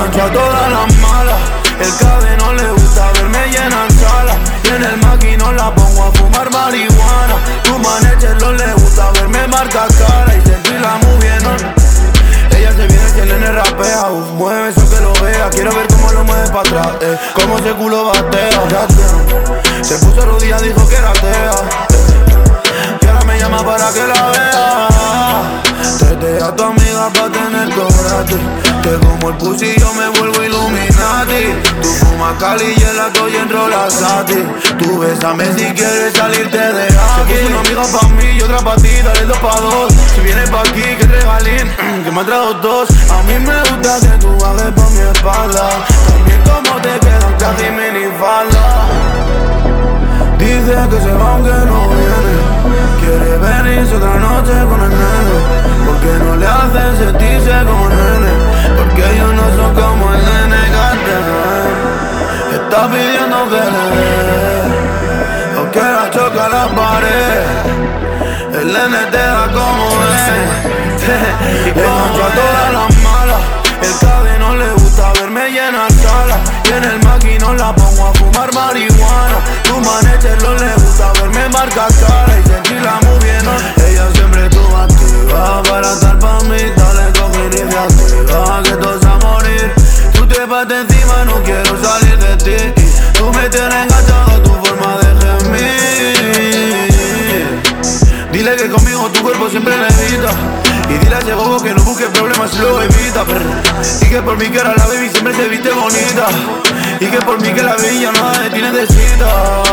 engancho a todas las malas. El cadeno le gusta verme llenar sala. Y en el maquinón la pongo a fumar marihuana. Tu manechelo le gusta verme marcar cara y sentirla moviendo. Ella se viene si el nene rapea. Uf, mueve eso que lo vea. Quiero ver cómo lo mueve pa' atrás, cómo ese culo batea. Se puso rodilla, dijo que era atea, y ahora me llama para que la vea. Trate a tu amiga pa' tener todo gratis. Que como el pussy yo me vuelvo Illuminati. Tú fumas Cali y el ato y entro la Sati. Tú bésame si quieres salirte de aquí. Se puso una amiga pa' mí y otra pa' ti, dale 2 pa' 2. Si vienes pa' aquí que regalín, que me han traído 2. A mí me gusta que tú bajes por mi espalda. También como te quedan casi minifalda. Dice que se va aunque no viene. Quiere venirse otra noche con el nene. Porque no le hace sentirse como el nene. Porque ellos no son como el nene que está pidiendo que le dé. O que la choca la pared. El nene te da como es. Engancho a todas las malas. El cadeno le gusta verme llenar sala. Y en el maquinón la pongo a fumar marihuana. Tu manechelo le gusta verme marcar cara y sentirla moviendo. Ella siempre estuvo activa para estar pa' mí. Dale con iniciativa que todos a morir. Tú te pates encima, no quiero salir de ti. Tú me tienes enganchado a tu forma de gemir. Dile que conmigo tu cuerpo siempre levita. Y dile a ese bobo que no busque problemas y luego evita, perro. Y que por mí que era la baby siempre se viste bonita. Y que por mí que la baby ya nada de ti necesita.